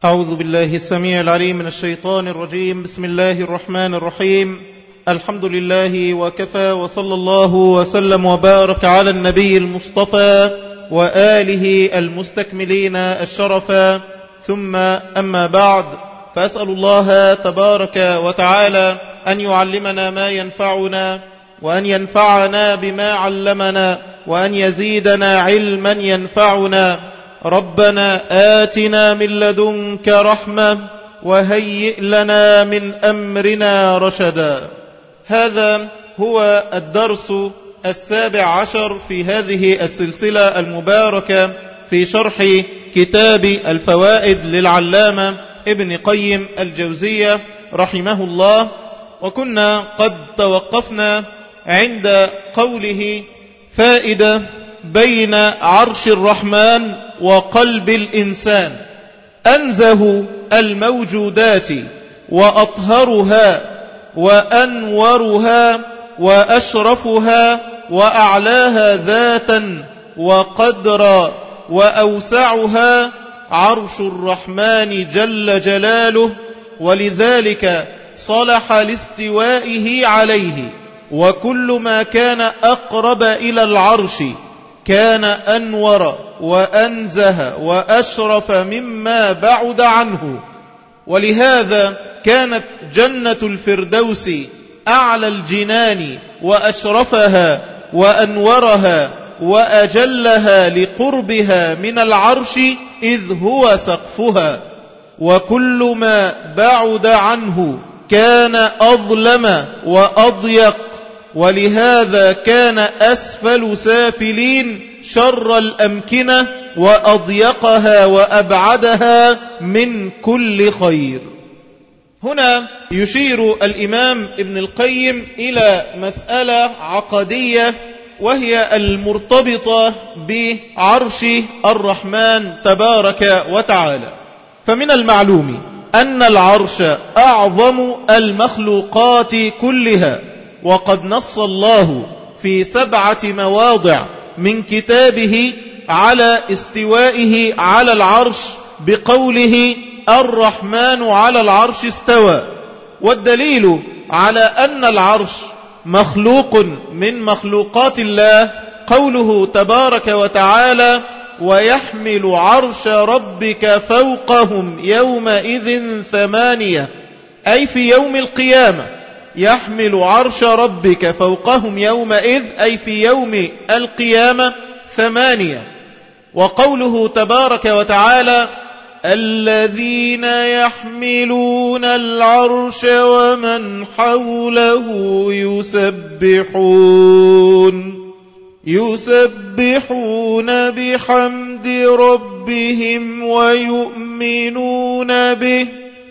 أعوذ بالله السميع العليم من الشيطان الرجيم. بسم الله الرحمن الرحيم. الحمد لله وكفى، وصلى الله وسلم وبارك على النبي المصطفى وآله المستكملين الشرفا، ثم أما بعد، فأسأل الله تبارك وتعالى أن يعلمنا ما ينفعنا، وأن ينفعنا بما علمنا، وأن يزيدنا علما ينفعنا. ربنا آتنا من لدنك رحمة وهيئ لنا من أمرنا رشدا. هذا هو الدرس 17 في هذه السلسلة المباركة في شرح كتاب الفوائد للعلامة ابن قيم الجوزية رحمه الله. وكنا قد توقفنا عند قوله: فائدة بين عرش الرحمن وقلب الإنسان، أنزه الموجودات وأطهرها وأنورها وأشرفها وأعلاها ذاتا وقدرا وأوسعها عرش الرحمن جل جلاله، ولذلك صلح لاستوائه عليه. وكل ما كان أقرب إلى العرش كان أنور وأنزه وأشرف مما بعد عنه. ولهذا كانت جنة الفردوس أعلى الجنان وأشرفها وأنورها وأجلها لقربها من العرش، إذ هو سقفها. وكل ما بعد عنه كان أظلم وأضيق، ولهذا كان أسفل سافلين شر الأمكنة وأضيقها وأبعدها من كل خير. هنا يشير الإمام ابن القيم إلى مسألة عقدية، وهي المرتبطة بعرش الرحمن تبارك وتعالى. فمن المعلوم أن العرش أعظم المخلوقات كلها، وقد نص الله في 7 مواضع من كتابه على استوائه على العرش بقوله: الرحمن على العرش استوى. والدليل على أن العرش مخلوق من مخلوقات الله قوله تبارك وتعالى: ويحمل عرش ربك فوقهم يومئذ 8، أي في يوم القيامة. يحمل عرش ربك فوقهم يومئذ، أي في يوم القيامة 8. وقوله تبارك وتعالى: الذين يحملون العرش ومن حوله يسبحون بحمد ربهم ويؤمنون به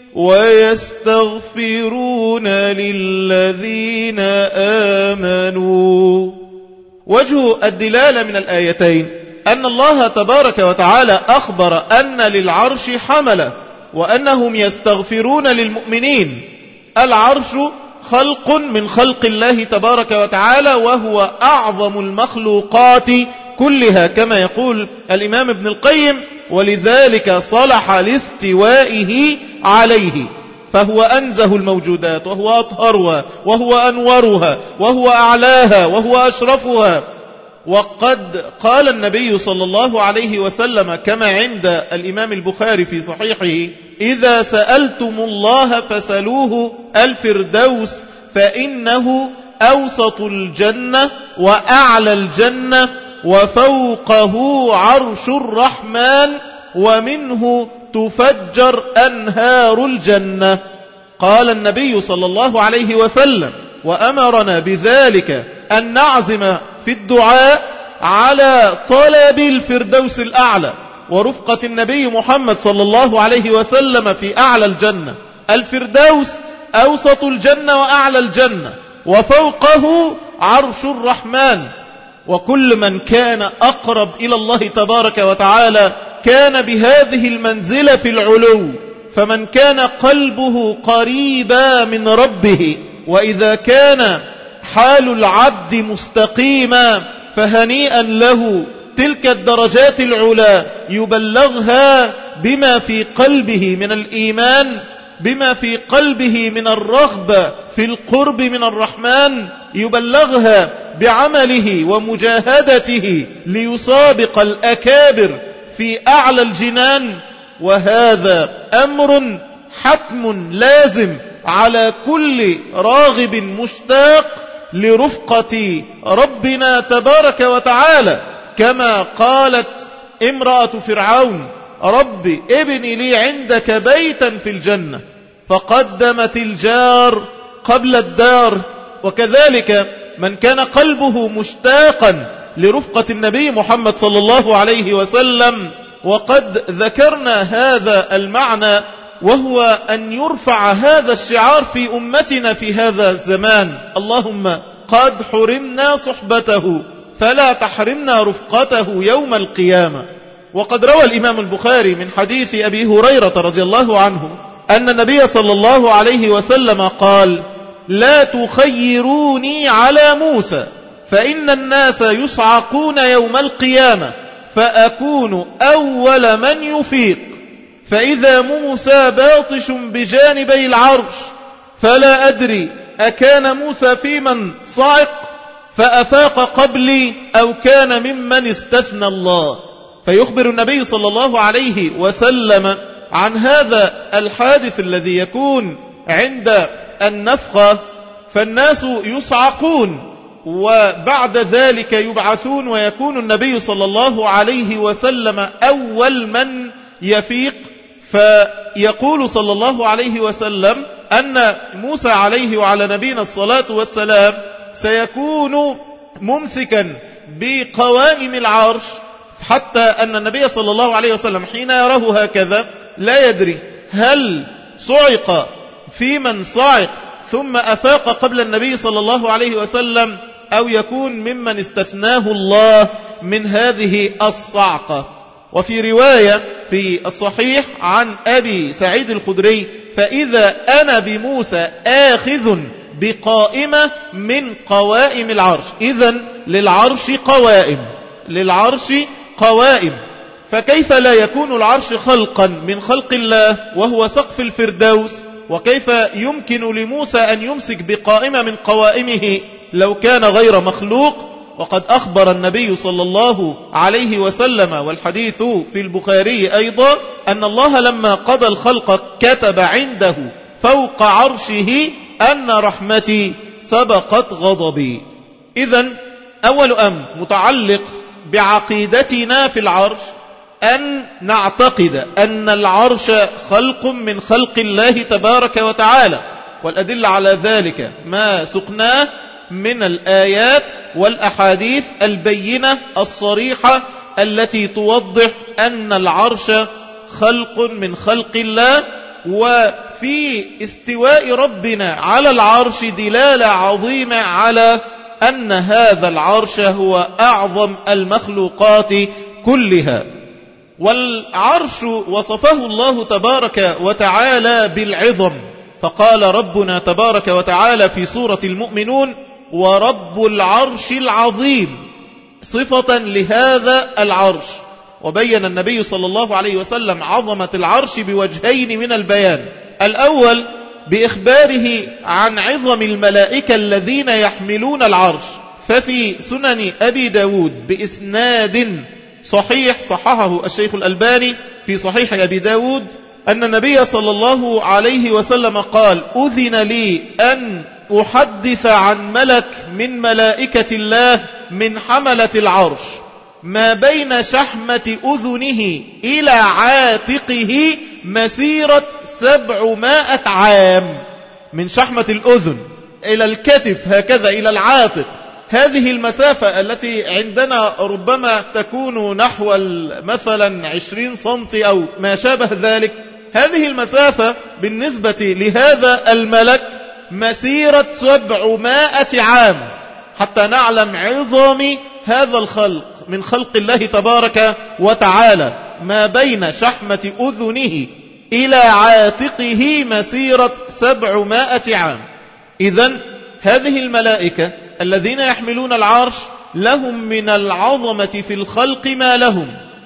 ويستغفرون للذين آمنوا. وجه الدلالة من الآيتين أن الله تبارك وتعالى أخبر أن للعرش حملة، وأنهم يستغفرون للمؤمنين. العرش خلق من خلق الله تبارك وتعالى، وهو أعظم المخلوقات كلها كما يقول الإمام ابن القيم، ولذلك صلح لاستوائه عليه. فهو أنزه الموجودات، وهو أطهرها، وهو أنورها، وهو أعلاها، وهو أشرفها. وقد قال النبي صلى الله عليه وسلم كما عند الإمام البخاري في صحيحه: إذا سألتم الله فسلوه الفردوس، فإنه أوسط الجنة وأعلى الجنة وفوقه عرش الرحمن، ومنه تفجر أنهار الجنة. قال النبي صلى الله عليه وسلم وأمرنا بذلك أن نعزم في الدعاء على طلب الفردوس الأعلى ورفقة النبي محمد صلى الله عليه وسلم في أعلى الجنة. الفردوس أوسط الجنة وأعلى الجنة، وفوقه عرش الرحمن. وكل من كان أقرب إلى الله تبارك وتعالى كان بهذه المنزلة في العلو. فمن كان قلبه قريبا من ربه، وإذا كان حال العبد مستقيما، فهنيئا له تلك الدرجات العلا يبلغها بما في قلبه من الإيمان، بما في قلبه من الرغبة في القرب من الرحمن، يبلغها بعمله ومجاهدته ليسابق الأكابر في أعلى الجنان. وهذا أمر حتم لازم على كل راغب مشتاق لرفقة ربنا تبارك وتعالى، كما قالت امرأة فرعون: رب ابن لي عندك بيتا في الجنة، فقدمت الجار قبل الدار. وكذلك من كان قلبه مشتاقا لرفقة النبي محمد صلى الله عليه وسلم، وقد ذكرنا هذا المعنى، وهو أن يرفع هذا الشعار في أمتنا في هذا الزمان: اللهم قد حرمنا صحبته فلا تحرمنا رفقته يوم القيامة. وقد روى الإمام البخاري من حديث أبي هريرة رضي الله عنه أن النبي صلى الله عليه وسلم قال: لا تخيروني على موسى، فإن الناس يصعقون يوم القيامة فأكون أول من يفيق، فإذا موسى باطش بجانبي العرش فلا أدري أكان موسى في من صعق فأفاق قبلي أو كان ممن استثنى الله. فيخبر النبي صلى الله عليه وسلم عن هذا الحادث الذي يكون عند النفخة، فالناس يصعقون وبعد ذلك يبعثون، ويكون النبي صلى الله عليه وسلم أول من يفيق. فيقول صلى الله عليه وسلم أن موسى عليه وعلى نبينا الصلاة والسلام سيكون ممسكا بقوائم العرش، حتى أن النبي صلى الله عليه وسلم حين يراه هكذا لا يدري هل صعق في من صعق ثم أفاق قبل النبي صلى الله عليه وسلم، أو يكون ممن استثناه الله من هذه الصعقة. وفي رواية في الصحيح عن أبي سعيد الخدري: فإذا أنا بموسى آخذ بقائمة من قوائم العرش. إذن للعرش قوائم، للعرش قوائم، فكيف لا يكون العرش خلقا من خلق الله وهو سقف الفردوس؟ وكيف يمكن لموسى أن يمسك بقائمة من قوائمه لو كان غير مخلوق؟ وقد أخبر النبي صلى الله عليه وسلم، والحديث في البخاري أيضا، أن الله لما قضى الخلق كتب عنده فوق عرشه أن رحمتي سبقت غضبي. إذن أول أمر متعلق بعقيدتنا في العرش أن نعتقد أن العرش خلق من خلق الله تبارك وتعالى، والأدلة على ذلك ما سقناه من الآيات والأحاديث البينة الصريحة التي توضح أن العرش خلق من خلق الله. وفي استواء ربنا على العرش دلالة عظيمة على أن هذا العرش هو أعظم المخلوقات كلها. والعرش وصفه الله تبارك وتعالى بالعظم، فقال ربنا تبارك وتعالى في سورة المؤمنون: ورب العرش العظيم، صفة لهذا العرش. وبين النبي صلى الله عليه وسلم عظمة العرش بوجهين من البيان: الأول بإخباره عن عظم الملائكة الذين يحملون العرش، ففي سنن أبي داود بإسناد صحيح صححه الشيخ الألباني في صحيح أبي داود أن النبي صلى الله عليه وسلم قال: أذن لي أن أحدث عن ملك من ملائكة الله من حملة العرش ما بين شحمة أذنه إلى عاتقه مسيرة 700 عام. من شحمة الأذن إلى الكتف هكذا إلى العاتق، هذه المسافة التي عندنا ربما تكون نحو مثلا 20 سنتي أو ما شابه ذلك، هذه المسافة بالنسبة لهذا الملك مسيرة 700 عام، حتى نعلم عظم هذا الخلق من خلق الله تبارك وتعالى. ما بين شحمة أذنه إلى عاتقه مسيرة 700 عام. إذن هذه الملائكة الذين يحملون العرش لهم من العظمة في الخلق ما لهم،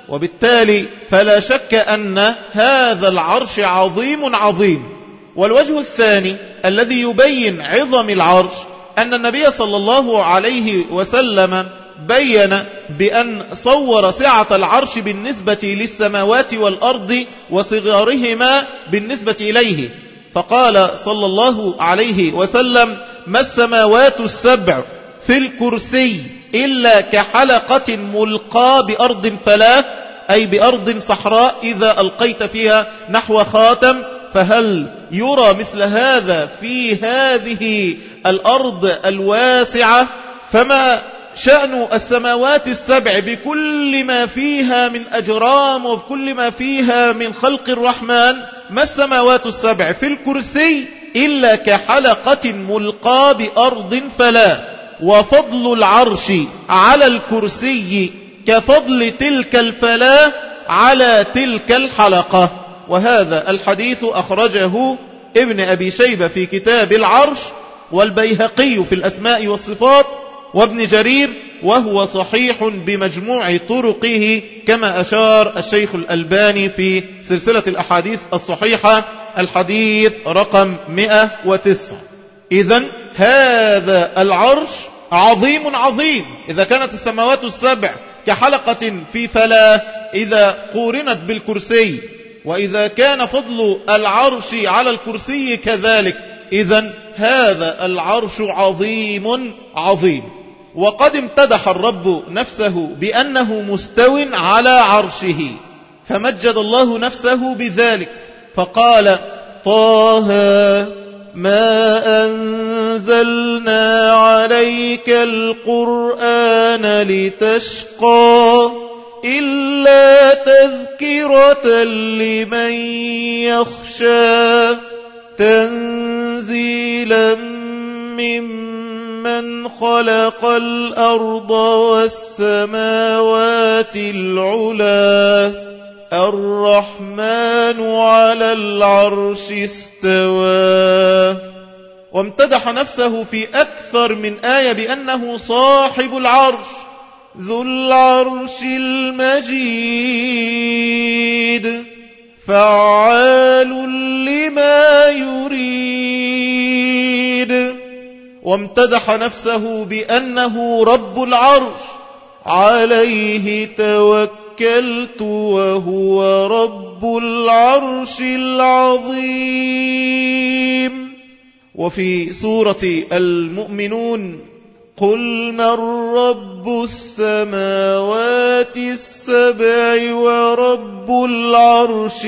وبالتالي فلا شك أن هذا العرش عظيم عظيم. والوجه الثاني الذي يبين عظم العرش أن النبي صلى الله عليه وسلم بين بأن صور سعة العرش بالنسبة للسماوات والأرض وصغارهما بالنسبة إليه، فقال صلى الله عليه وسلم: ما السماوات السبع في الكرسي إلا كحلقة ملقى بأرض فلاة، أي بأرض صحراء إذا ألقيت فيها نحو خاتم، فهل يرى مثل هذا في هذه الأرض الواسعة؟ فما شأن السماوات السبع بكل ما فيها من أجرام وبكل ما فيها من خلق الرحمن؟ ما السماوات السبع في الكرسي إلا كحلقة ملقى بأرض فلا، وفضل العرش على الكرسي كفضل تلك الفلاة على تلك الحلقة. وهذا الحديث أخرجه ابن أبي شيبة في كتاب العرش، والبيهقي في الأسماء والصفات، وابن جرير، وهو صحيح بمجموع طرقه كما أشار الشيخ الألباني في سلسلة الأحاديث الصحيحة الحديث رقم 109. إذن هذا العرش عظيم عظيم. إذا كانت السماوات السبع كحلقة في فلاة إذا قورنت بالكرسي، وإذا كان فضل العرش على الكرسي كذلك، إذن هذا العرش عظيم عظيم. وقد امتدح الرب نفسه بأنه مستو على عرشه، فمجد الله نفسه بذلك فقال: طه ما أنزلنا عليك القرآن لتشقى إلا تذكرة لمن يخشى تنزيلا ممن خلق الأرض والسماوات العلا الرحمن على العرش استوى. وامتدح نفسه في أكثر من آية بأنه صاحب العرش ذو العرش المجيد فعال لما يريد. وامتدح نفسه بأنه رب العرش عليه توكلت وهو رب العرش العظيم. وفي سورة المؤمنون: قل من رب السماوات السبع ورب العرش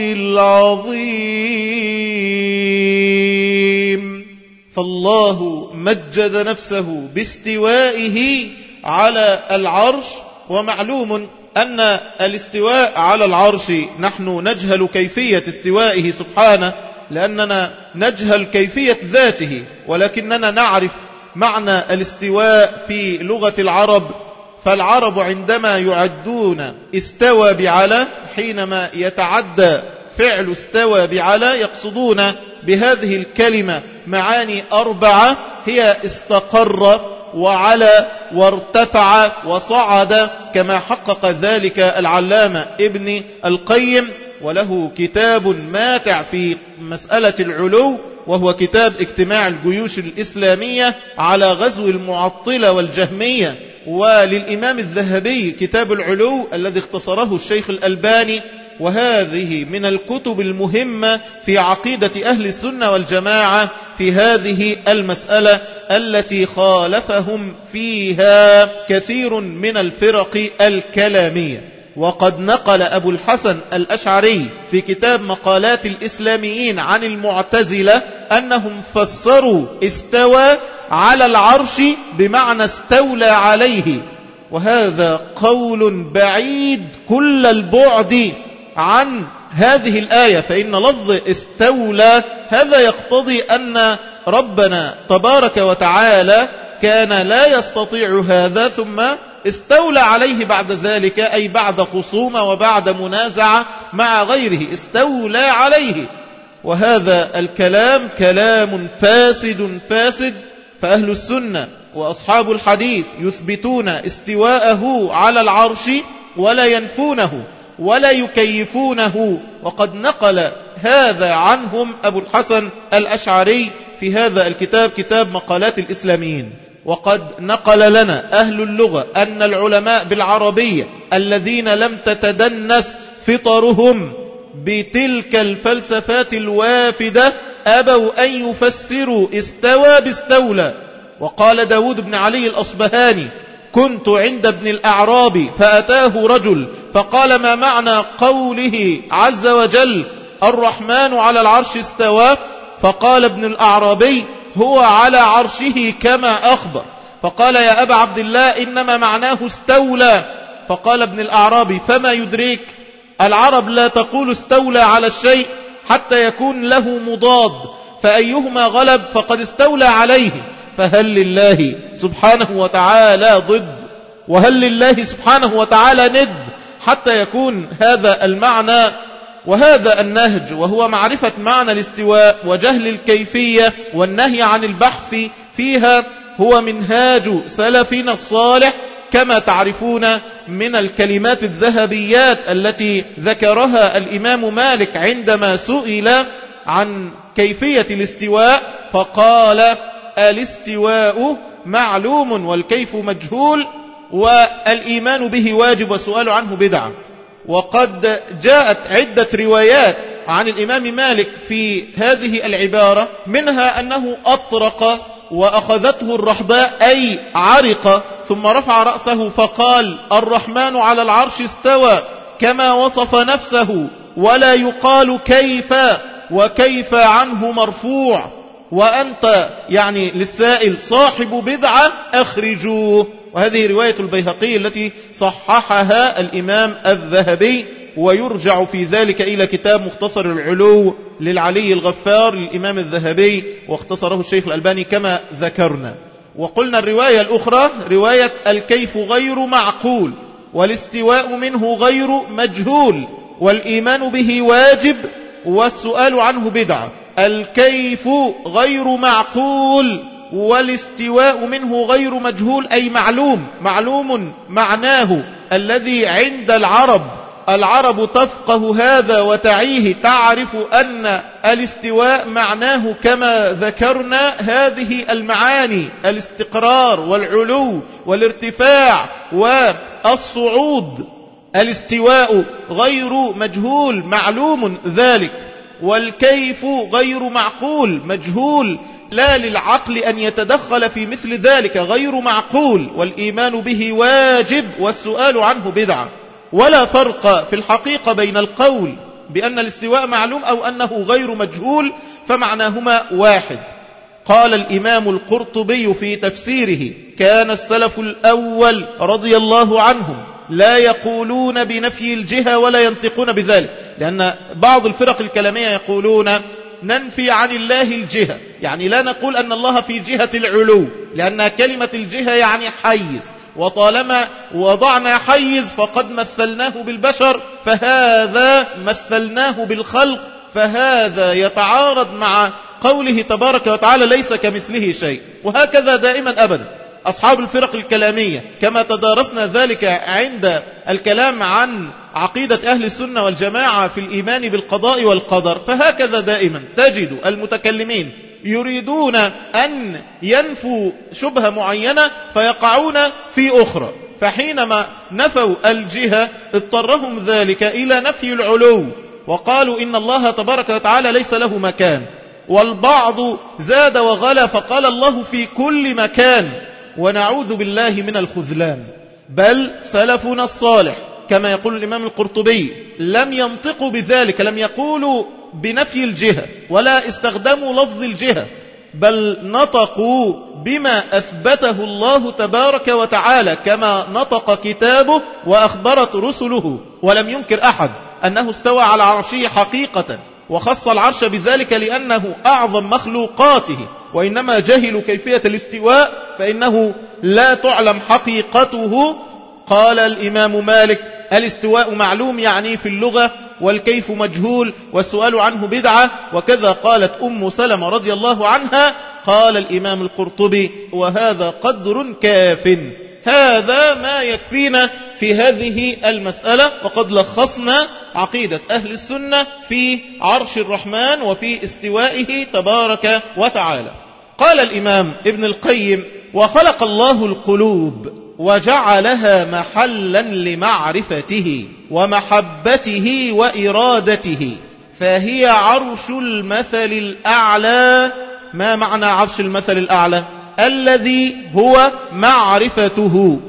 العظيم. فالله مجد نفسه باستوائه على العرش. ومعلوم أن الاستواء على العرش نحن نجهل كيفية استوائه سبحانه، لأننا نجهل كيفية ذاته، ولكننا نعرف معنى الاستواء في لغة العرب. فالعرب عندما يعدون استوى بعلى، حينما يتعدى فعل استوى بعلى، يقصدون بهذه الكلمة معاني 4، هي استقر وعلى وارتفع وصعد، كما حقق ذلك العلامة ابن القيم، وله كتاب ماتع في مسألة العلو، وهو كتاب اجتماع الجيوش الإسلامية على غزو المعطلة والجهمية. وللإمام الذهبي كتاب العلو الذي اختصره الشيخ الألباني. وهذه من الكتب المهمة في عقيدة أهل السنة والجماعة في هذه المسألة التي خالفهم فيها كثير من الفرق الكلامية. وقد نقل أبو الحسن الأشعري في كتاب مقالات الإسلاميين عن المعتزلة أنهم فسروا استوى على العرش بمعنى استولى عليه، وهذا قول بعيد كل البعد عن هذه الآية. فإن لفظ استولى هذا يقتضي أن ربنا تبارك وتعالى كان لا يستطيع هذا ثم استولى عليه بعد ذلك، أي بعد خصومة وبعد منازعة مع غيره استولى عليه. وهذا الكلام كلام فاسد فاسد. فأهل السنة وأصحاب الحديث يثبتون استواءه على العرش ولا ينفونه، ولا يكيفونه. وقد نقل هذا عنهم أبو الحسن الأشعري في هذا الكتاب، كتاب مقالات الإسلاميين. وقد نقل لنا أهل اللغة أن العلماء بالعربية الذين لم تتدنس فطرهم بتلك الفلسفات الوافدة أبوا أن يفسروا استوى باستولى. وقال داود بن علي الأصبهاني: كنت عند ابن الأعرابي فأتاه رجل فقال: ما معنى قوله عز وجل الرحمن على العرش استوى؟ فقال ابن الأعرابي: هو على عرشه كما أخبر. فقال: يا أبا عبد الله إنما معناه استولى. فقال ابن الأعرابي: فما يدريك؟ العرب لا تقول استولى على الشيء حتى يكون له مضاد، فأيهما غلب فقد استولى عليه. فهل لله سبحانه وتعالى ضد؟ وهل لله سبحانه وتعالى ند حتى يكون هذا المعنى؟ وهذا النهج وهو معرفة معنى الاستواء وجهل الكيفية والنهي عن البحث فيها هو منهاج سلفنا الصالح، كما تعرفون من الكلمات الذهبيات التي ذكرها الإمام مالك عندما سئل عن كيفية الاستواء فقال: الاستواء معلوم والكيف مجهول والإيمان به واجب والسؤال عنه بدعة. وقد جاءت عدة روايات عن الإمام مالك في هذه العبارة، منها أنه أطرق وأخذته الرحباء أي عرق، ثم رفع رأسه فقال: الرحمن على العرش استوى كما وصف نفسه ولا يقال كيف، وكيف عنه مرفوع، وأنت يعني للسائل صاحب بدعة أخرجوه. وهذه رواية البيهقي التي صححها الإمام الذهبي، ويرجع في ذلك إلى كتاب مختصر العلو للعلي الغفار للإمام الذهبي، واختصره الشيخ الألباني كما ذكرنا. وقلنا الرواية الأخرى رواية الكيف غير معقول والاستواء منه غير مجهول والإيمان به واجب والسؤال عنه بدعة. الكيف غير معقول والاستواء منه غير مجهول أي معلوم معناه الذي عند العرب تفقه هذا وتعيه، تعرف أن الاستواء معناه كما ذكرنا هذه المعاني: الاستقرار والعلو والارتفاع والصعود. الاستواء غير مجهول معلوم ذلك، والكيف غير معقول مجهول لا للعقل أن يتدخل في مثل ذلك، غير معقول والإيمان به واجب والسؤال عنه بدعة. ولا فرق في الحقيقة بين القول بأن الاستواء معلوم أو أنه غير مجهول، فمعناهما واحد. قال الإمام القرطبي في تفسيره: كان السلف الأول رضي الله عنهم لا يقولون بنفي الجهة ولا ينطقون بذلك، لأن بعض الفرق الكلامية يقولون ننفي عن الله الجهة، يعني لا نقول أن الله في جهة العلو، لأن كلمة الجهة يعني حيز، وطالما وضعنا حيز فقد مثلناه بالبشر، فهذا مثلناه بالخلق، فهذا يتعارض مع قوله تبارك وتعالى ليس كمثله شيء. وهكذا دائما أبدا أصحاب الفرق الكلامية، كما تدارسنا ذلك عند الكلام عن عقيدة أهل السنة والجماعة في الإيمان بالقضاء والقدر، فهكذا دائما تجد المتكلمين يريدون أن ينفوا شبهة معينة فيقعون في أخرى، فحينما نفوا الجهة اضطرهم ذلك إلى نفي العلو، وقالوا إن الله تبارك وتعالى ليس له مكان، والبعض زاد وغلا فقال الله في كل مكان، ونعوذ بالله من الخذلان. بل سلفنا الصالح كما يقول الإمام القرطبي لم ينطقوا بذلك، لم يقولوا بنفي الجهة ولا استخدموا لفظ الجهة، بل نطقوا بما أثبته الله تبارك وتعالى كما نطق كتابه وأخبرت رسله. ولم ينكر أحد أنه استوى على عرشه حقيقة، وخص العرش بذلك لأنه أعظم مخلوقاته، وإنما جهلوا كيفية الاستواء فإنه لا تعلم حقيقته. قال الإمام مالك الاستواء معلوم يعني في اللغة، والكيف مجهول والسؤال عنه بدعة. وكذا قالت أم سلمة رضي الله عنها. قال الإمام القرطبي وهذا قدر كاف، هذا ما يكفينا في هذه المسألة، وقد لخصنا عقيدة أهل السنة في عرش الرحمن وفي استوائه تبارك وتعالى. قال الإمام ابن القيم: وخلق الله القلوب وجعلها محلا لمعرفته ومحبته وإرادته، فهي عرش المثل الأعلى. ما معنى عرش المثل الأعلى؟ الذي هو معرفته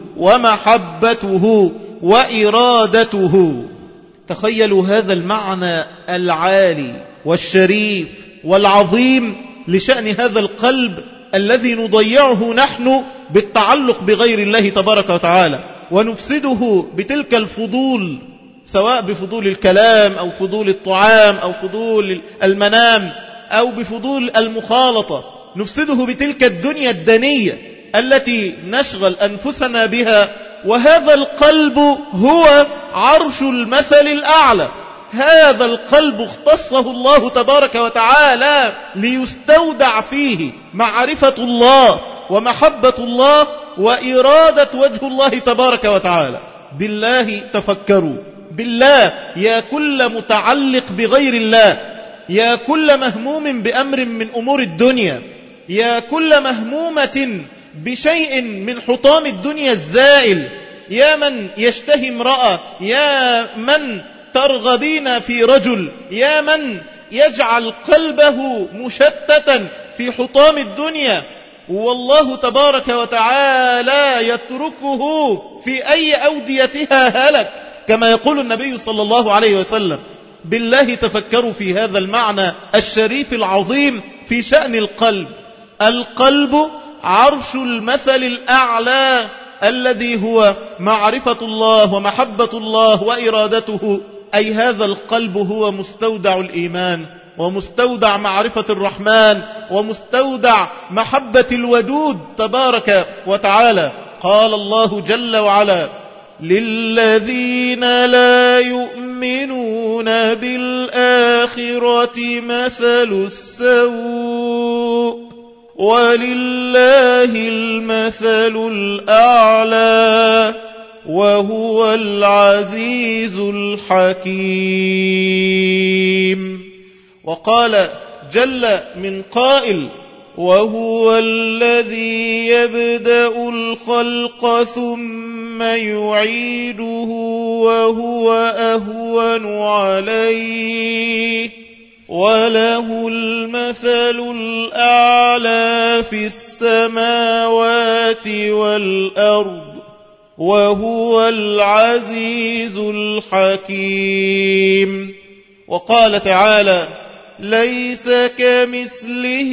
ومحبته وإرادته. تخيلوا هذا المعنى العالي والشريف والعظيم لشأن هذا القلب الذي نضيعه نحن بالتعلق بغير الله تبارك وتعالى، ونفسده بتلك الفضول، سواء بفضول الكلام أو فضول الطعام أو فضول المنام أو بفضول المخالطة، نفسده بتلك الدنيا الدنية التي نشغل أنفسنا بها. وهذا القلب هو عرش المثل الأعلى. هذا القلب اختصه الله تبارك وتعالى ليستودع فيه معرفة الله ومحبة الله وإرادة وجه الله تبارك وتعالى. بالله تفكروا، بالله يا كل متعلق بغير الله، يا كل مهموم بأمر من أمور الدنيا، يا كل مهمومة بشيء من حطام الدنيا الزائل، يا من يشتهي امرأة، يا من ترغبين في رجل، يا من يجعل قلبه مشتتا في حطام الدنيا، والله تبارك وتعالى يتركه في أي أوديتها هلك، كما يقول النبي صلى الله عليه وسلم. بالله تفكروا في هذا المعنى الشريف العظيم في شأن القلب. القلب عرش المثل الأعلى الذي هو معرفة الله ومحبة الله وإرادته، أي هذا القلب هو مستودع الإيمان ومستودع معرفة الرحمن ومستودع محبة الودود تبارك وتعالى. قال الله جل وعلا: للذين لا يؤمنون بالآخرة مثل السوء ولله المثل الأعلى وهو العزيز الحكيم. وقال جل من قائل: وهو الذي يبدأ الخلق ثم يعيده وهو أهون عليه وله المثل الأعلى في السماوات والأرض وهو العزيز الحكيم. وقال تعالى: ليس كمثله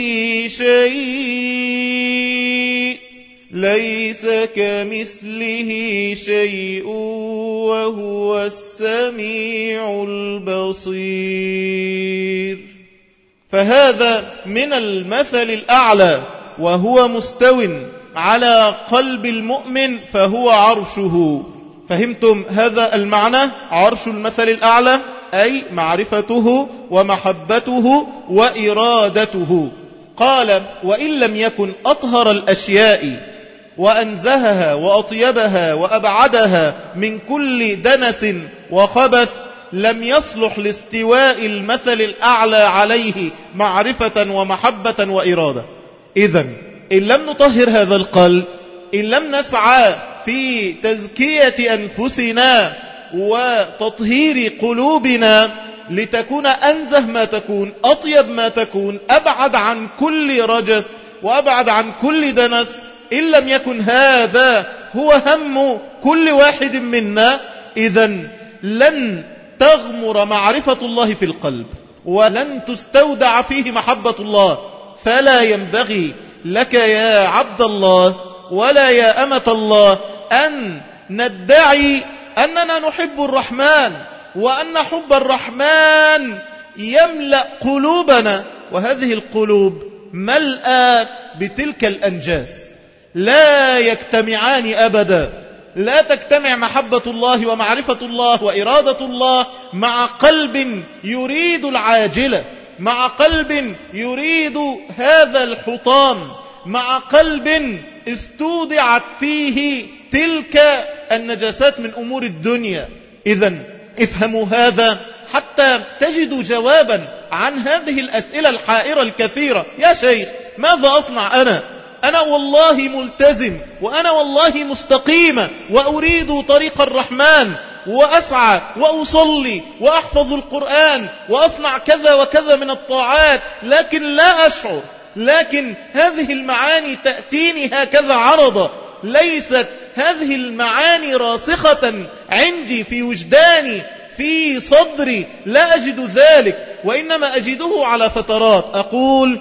شيء وهو السميع البصير. فهذا من المثل الأعلى، وهو مستو على قلب المؤمن فهو عرشه. فهمتم هذا المعنى؟ عرش المثل الأعلى أي معرفته ومحبته وإرادته. قال: وإن لم يكن أطهر الأشياء وأنزهها وأطيبها وأبعدها من كل دنس وخبث لم يصلح لاستواء المثل الأعلى عليه معرفة ومحبة وإرادة. إذن إن لم نطهر هذا القلب، إن لم نسعى في تزكية أنفسنا وتطهير قلوبنا لتكون أنزه ما تكون، أطيب ما تكون، أبعد عن كل رجس وأبعد عن كل دنس، إن لم يكن هذا هو هم كل واحد منا، إذن لن تغمر معرفة الله في القلب ولن تستودع فيه محبة الله. فلا ينبغي لك يا عبد الله ولا يا أمة الله أن ندعي أننا نحب الرحمن وأن حب الرحمن يملأ قلوبنا، وهذه القلوب ملأى بتلك الأنجاس، لا يجتمعان أبدا. لا تجتمع محبة الله ومعرفة الله وإرادة الله مع قلب يريد العاجلة، مع قلب يريد هذا الحطام، مع قلب استودعت فيه تلك النجاسات من أمور الدنيا. إذن افهموا هذا حتى تجدوا جوابا عن هذه الأسئلة الحائرة الكثيرة. يا شيخ ماذا أصنع أنا والله ملتزم، وأنا والله مستقيمة، وأريد طريق الرحمن، وأسعى وأصلي وأحفظ القرآن وأصنع كذا وكذا من الطاعات، لكن لا أشعر، لكن هذه المعاني تأتيني هكذا عرضة، ليست هذه المعاني راسخة عندي في وجداني في صدري، لا أجد ذلك، وإنما أجده على فترات. أقول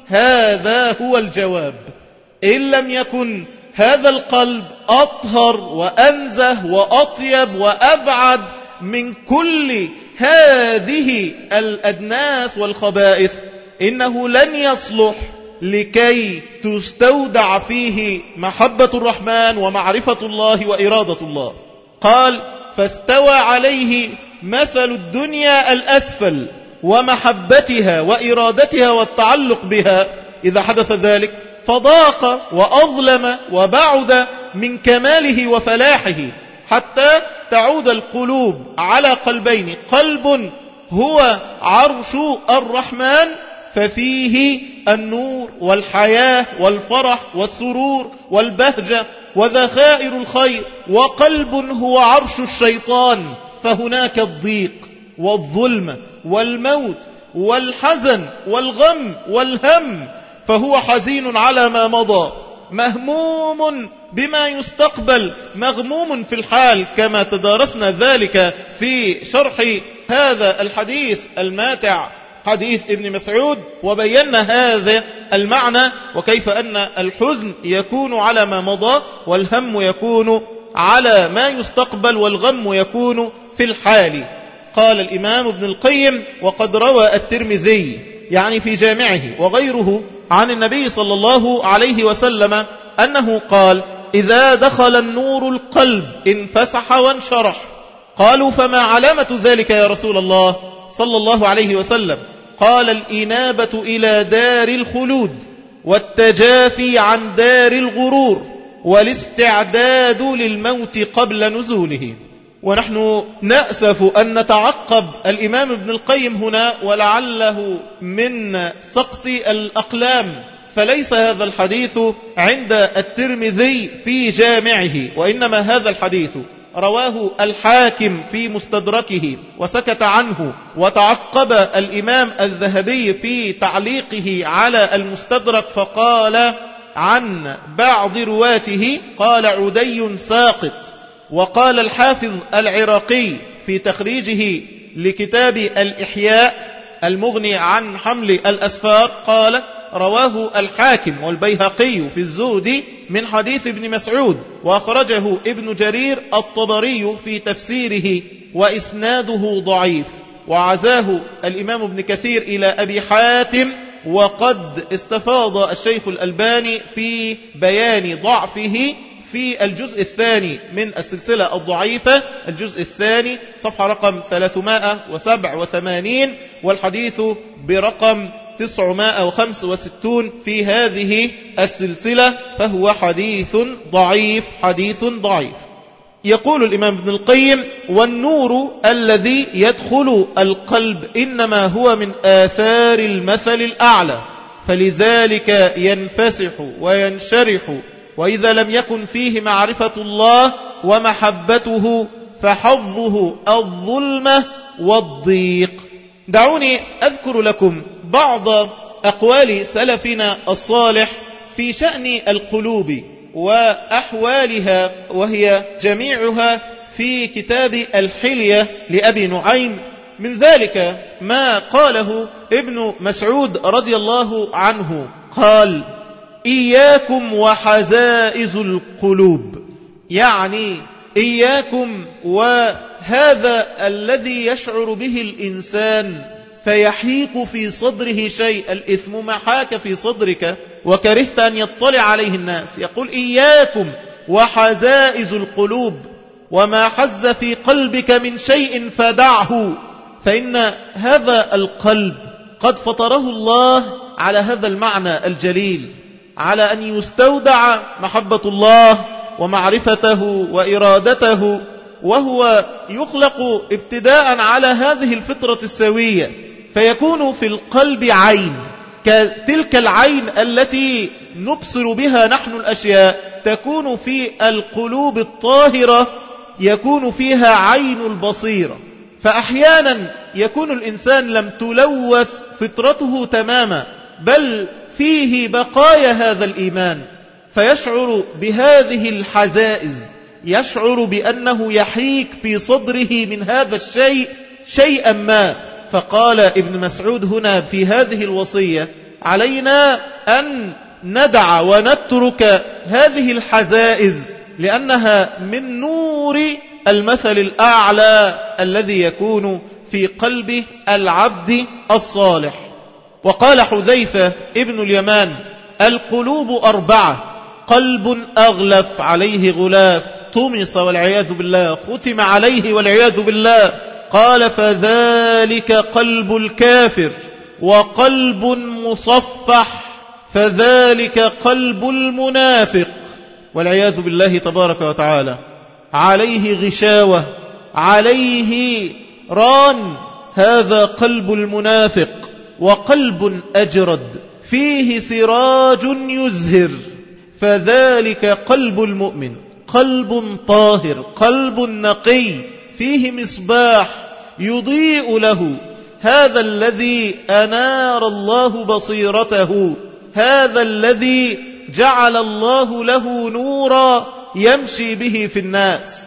هذا هو الجواب. إن لم يكن هذا القلب أطهر وأنزه وأطيب وأبعد من كل هذه الأدناس والخبائث، إنه لن يصلح لكي تستودع فيه محبة الرحمن ومعرفة الله وإرادة الله. قال فاستوى عليه مثل الدنيا الأسفل ومحبتها وإرادتها والتعلق بها. إذا حدث ذلك فضاق وأظلم وبعد من كماله وفلاحه، حتى تعود القلوب على قلبين: قلب هو عرش الرحمن ففيه النور والحياة والفرح والسرور والبهجة وذخائر الخير، وقلب هو عرش الشيطان فهناك الضيق والظلم والموت والحزن والغم والهم، فهو حزين على ما مضى، مهموم بما يستقبل، مغموم في الحال، كما تدارسنا ذلك في شرح هذا الحديث الماتع حديث ابن مسعود، وبينا هذا المعنى وكيف أن الحزن يكون على ما مضى، والهم يكون على ما يستقبل، والغم يكون في الحال. قال الإمام ابن القيم: وقد روى الترمذي يعني في جامعه وغيره عن النبي صلى الله عليه وسلم أنه قال: إذا دخل النور القلب انفسح وانشرح. قالوا: فما علامة ذلك يا رسول الله صلى الله عليه وسلم؟ قال: الإنابة إلى دار الخلود، والتجافي عن دار الغرور، والاستعداد للموت قبل نزوله. ونحن نأسف أن نتعقب الإمام ابن القيم هنا، ولعله من سقط الأقلام، فليس هذا الحديث عند الترمذي في جامعه، وإنما هذا الحديث رواه الحاكم في مستدركه وسكت عنه، وتعقب الإمام الذهبي في تعليقه على المستدرك فقال عن بعض رواته: قال عدي ساقط. وقال الحافظ العراقي في تخريجه لكتاب الإحياء المغني عن حمل الأسفار، قال: رواه الحاكم والبيهقي في الزهد من حديث ابن مسعود، وأخرجه ابن جرير الطبري في تفسيره، وإسناده ضعيف، وعزاه الإمام ابن كثير إلى أبي حاتم. وقد استفاض الشيخ الألباني في بيان ضعفه في الجزء الثاني من السلسلة الضعيفة، الجزء الثاني صفحة رقم 387، والحديث برقم 965 في هذه السلسلة، فهو حديث ضعيف، حديث ضعيف. يقول الإمام ابن القيم: والنور الذي يدخل القلب إنما هو من آثار المثل الأعلى، فلذلك ينفسح وينشرح، وإذا لم يكن فيه معرفة الله ومحبته فحظه الظلمة والضيق. دعوني أذكر لكم بعض أقوال سلفنا الصالح في شأن القلوب وأحوالها، وهي جميعها في كتاب الحلية لأبي نعيم. من ذلك ما قاله ابن مسعود رضي الله عنه، قال: إياكم وحزائز القلوب، يعني إياكم وهذا الذي يشعر به الإنسان فيحيك في صدره شيء، الإثم ما حاك في صدرك وكرهت أن يطلع عليه الناس. يقول: إياكم وحزائز القلوب، وما حز في قلبك من شيء فدعه، فإن هذا القلب قد فطره الله على هذا المعنى الجليل. على أن يستودع محبة الله ومعرفته وإرادته، وهو يخلق ابتداء على هذه الفطرة السوية، فيكون في القلب عين كتلك العين التي نبصر بها نحن الأشياء، تكون في القلوب الطاهرة يكون فيها عين البصيرة. فأحيانا يكون الإنسان لم تلوث فطرته تماما، بل فيه بقايا هذا الإيمان، فيشعر بهذه الحزائز، يشعر بأنه يحيك في صدره من هذا الشيء شيئا ما. فقال ابن مسعود هنا في هذه الوصية: علينا أن ندع ونترك هذه الحزائز، لأنها من نور المثل الأعلى الذي يكون في قلب العبد الصالح. وقال حذيفة ابن اليمان: القلوب 4، قلب أغلف عليه غلاف طمس والعياذ بالله، ختم عليه والعياذ بالله. قال: فذلك قلب الكافر، وقلب مصفح فذلك قلب المنافق والعياذ بالله تبارك وتعالى. عليه غشاوة، عليه ران، هذا قلب المنافق. وقلب أجرد فيه سراج يزهر فذلك قلب المؤمن، قلب طاهر، قلب نقي فيه مصباح يضيء له، هذا الذي أنار الله بصيرته، هذا الذي جعل الله له نورا يمشي به في الناس.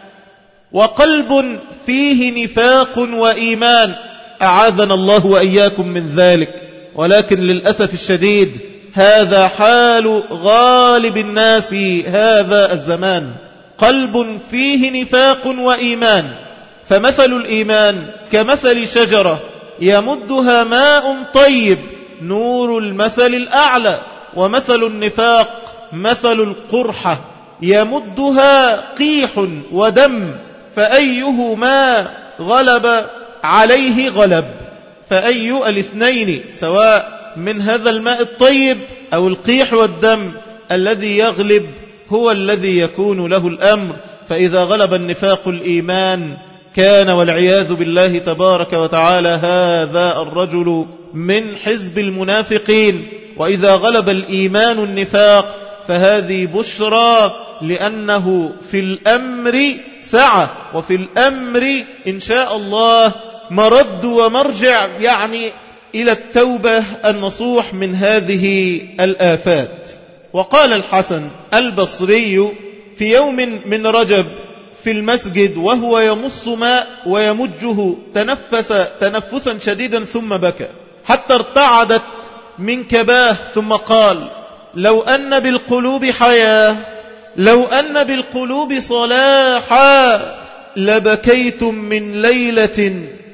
وقلب فيه نفاق وإيمان، أعاذنا الله وإياكم من ذلك، ولكن للأسف الشديد هذا حال غالب الناس في هذا الزمان، قلب فيه نفاق وإيمان. فمثل الإيمان كمثل شجرة يمدها ماء طيب، نور المثل الأعلى. ومثل النفاق مثل القرحة يمدها قيح ودم، فأيهما غلب عليه غلب. فأي الاثنين، سواء من هذا الماء الطيب أو القيح والدم، الذي يغلب هو الذي يكون له الأمر. فإذا غلب النفاق الإيمان كان والعياذ بالله تبارك وتعالى هذا الرجل من حزب المنافقين. وإذا غلب الإيمان النفاق فهذه بشرى، لأنه في الأمر سعة، وفي الأمر إن شاء الله مرد ومرجع، يعني إلى التوبة النصوح من هذه الآفات. وقال الحسن البصري في يوم من رجب في المسجد وهو يمص ماء ويمجه، تنفس تنفسا شديدا ثم بكى حتى ارتعدت من كباه، ثم قال: لو أن بالقلوب حياة، لو أن بالقلوب صلاحا، لبكيتم من ليلة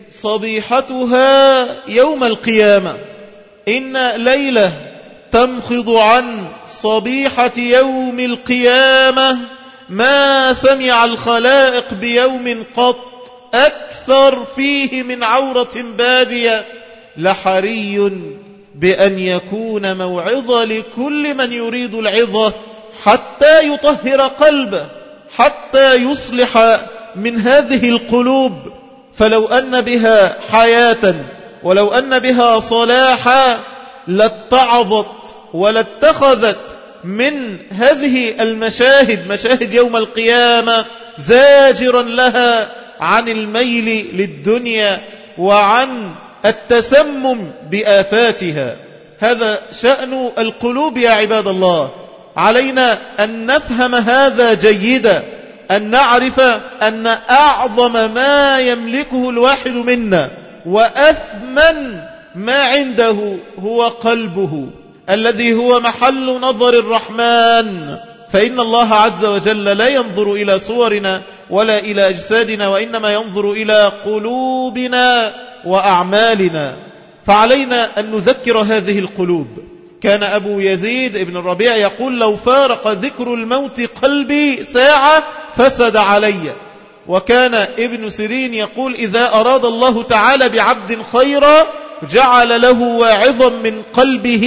صبيحتها يوم القيامة. إن ليلة تمخض عن صبيحة يوم القيامة ما سمع الخلائق بيوم قط أكثر فيه من عورة بادية، لحري بأن يكون موعظة لكل من يريد العظة، حتى يطهر قلبه، حتى يصلح من هذه القلوب. فلو أن بها حياة ولو أن بها صلاحا لاتعظت ولاتخذت من هذه المشاهد، مشاهد يوم القيامة، زاجرا لها عن الميل للدنيا وعن التسمم بآفاتها. هذا شأن القلوب يا عباد الله. علينا أن نفهم هذا جيدا، أن نعرف أن أعظم ما يملكه الواحد منا وأثمن ما عنده هو قلبه، الذي هو محل نظر الرحمن. فإن الله عز وجل لا ينظر إلى صورنا ولا إلى أجسادنا، وإنما ينظر إلى قلوبنا وأعمالنا. فعلينا أن نذكر هذه القلوب. كان أبو يزيد ابن الربيع يقول: لو فارق ذكر الموت قلبي ساعة فسد علي. وكان ابن سيرين يقول: إذا أراد الله تعالى بعبد خيرا جعل له واعظا من قلبه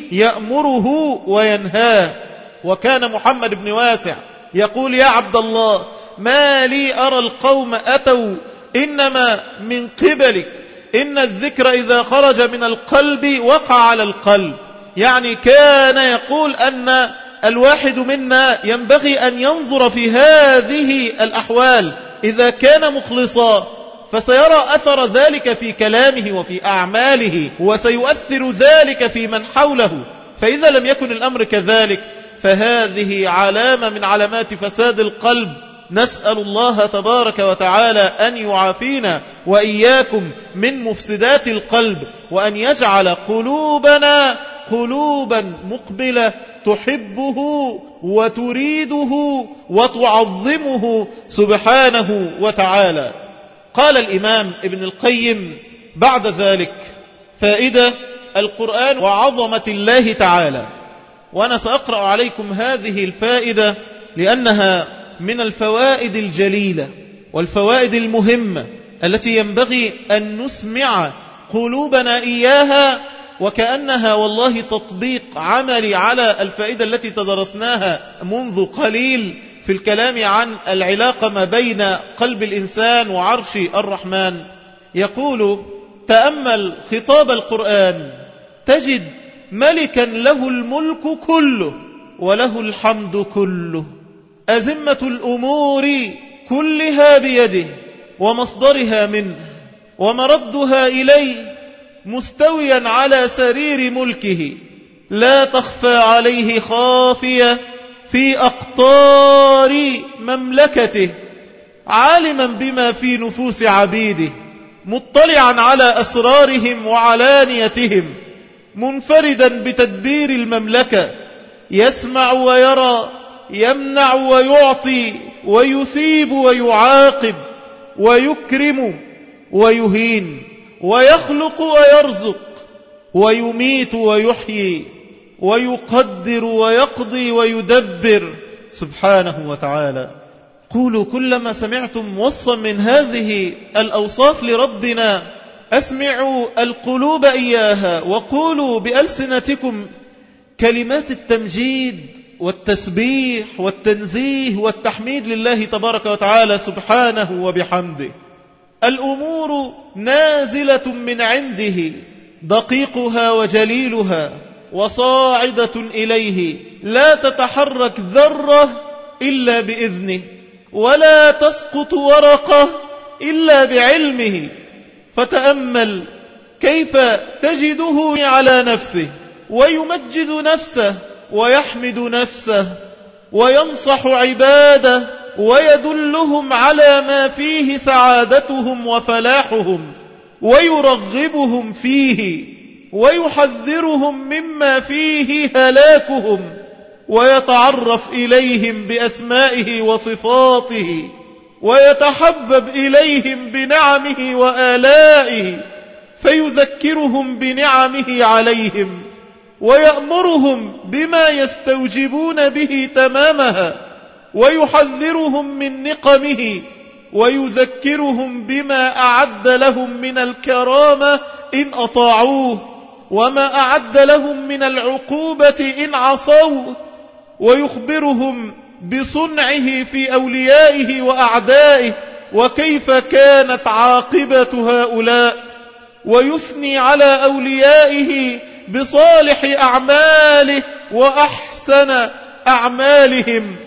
يأمره وينهاه. وكان محمد بن واسع يقول: يا عبد الله، ما لي أرى القوم أتوا إنما من قبلك، إن الذكر إذا خرج من القلب وقع على القلب. يعني كان يقول أن الواحد منا ينبغي أن ينظر في هذه الأحوال، إذا كان مخلصا فسيرى أثر ذلك في كلامه وفي أعماله، وسيؤثر ذلك في من حوله. فإذا لم يكن الأمر كذلك فهذه علامة من علامات فساد القلب. نسأل الله تبارك وتعالى أن يعافينا وإياكم من مفسدات القلب، وأن يجعل قلوبنا قلوبا مقبلة تحبه وتريده وتعظمه سبحانه وتعالى. قال الإمام ابن القيم بعد ذلك: فائدة القرآن وعظمة الله تعالى. وأنا سأقرأ عليكم هذه الفائدة لأنها من الفوائد الجليلة والفوائد المهمة التي ينبغي أن نسمع قلوبنا إياها، وكأنها والله تطبيق عملي على الفائدة التي تدرسناها منذ قليل في الكلام عن العلاقة ما بين قلب الإنسان وعرش الرحمن. يقول: تأمل خطاب القرآن تجد ملكا له الملك كله وله الحمد كله، أزمة الأمور كلها بيده ومصدرها منه ومردها إليه، مستويا على سرير ملكه، لا تخفى عليه خافية في أقطار مملكته، عالما بما في نفوس عبيده، مطلعا على أسرارهم وعلانيتهم، منفردا بتدبير المملكة، يسمع ويرى، يمنع ويعطي، ويثيب ويعاقب، ويكرم ويهين، ويخلق ويرزق، ويميت ويحيي، ويقدر ويقضي ويدبر سبحانه وتعالى. قولوا كلما سمعتم وصفا من هذه الأوصاف لربنا أسمعوا القلوب إياها، وقولوا بألسنتكم كلمات التمجيد والتسبيح والتنزيه والتحميد لله تبارك وتعالى سبحانه وبحمده. الأمور نازلة من عنده، دقيقها وجليلها، وصاعدة إليه، لا تتحرك ذرة إلا بإذنه، ولا تسقط ورقة إلا بعلمه. فتأمل كيف تجده على نفسه، ويمجد نفسه، ويحمد نفسه، وينصح عباده، ويدلهم على ما فيه سعادتهم وفلاحهم، ويرغبهم فيه، ويحذرهم مما فيه هلاكهم، ويتعرف إليهم بأسمائه وصفاته، ويتحبب إليهم بنعمه وآلائه، فيذكرهم بنعمه عليهم، ويأمرهم بما يستوجبون به تمامها، ويحذرهم من نقمه، ويذكرهم بما أعد لهم من الكرامة إن أطاعوه، وما أعد لهم من العقوبة إن عصوه، ويخبرهم بصنعه في أوليائه وأعدائه، وكيف كانت عاقبة هؤلاء، ويثني على أوليائه بصالح أعماله وأحسن أعمالهم،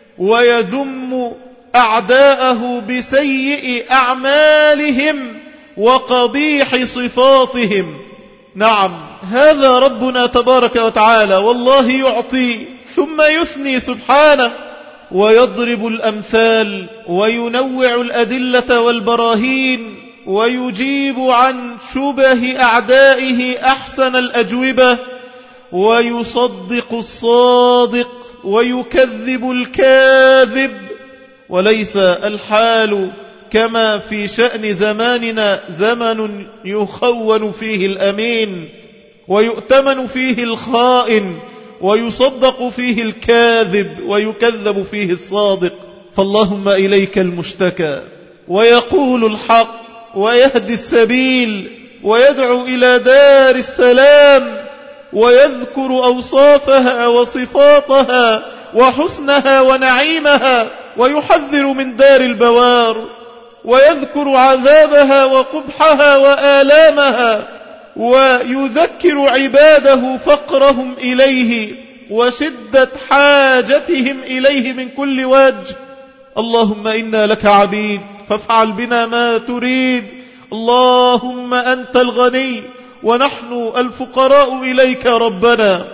ويذم أعداءه بسيء أعمالهم وقبيح صفاتهم. نعم، هذا ربنا تبارك وتعالى، والله يعطي ثم يثني سبحانه، ويضرب الأمثال، وينوع الأدلة والبراهين، ويجيب عن شبه أعدائه أحسن الأجوبة، ويصدق الصادق ويكذب الكاذب. وليس الحال كما في شأن زماننا، زمن يخون فيه الأمين، ويؤتمن فيه الخائن، ويصدق فيه الكاذب، ويكذب فيه الصادق. فاللهم إليك المشتكى، ويقول الحق، ويهدي السبيل، ويدعو إلى دار السلام، ويذكر أوصافها وصفاتها وحسنها ونعيمها، ويحذر من دار البوار، ويذكر عذابها وقبحها وآلامها، ويذكر عباده فقرهم إليه وشدة حاجتهم إليه من كل وجه. اللهم إنا لك عبيد فافعل بنا ما تريد. اللهم أنت الغني ونحن الفقراء إليك ربنا.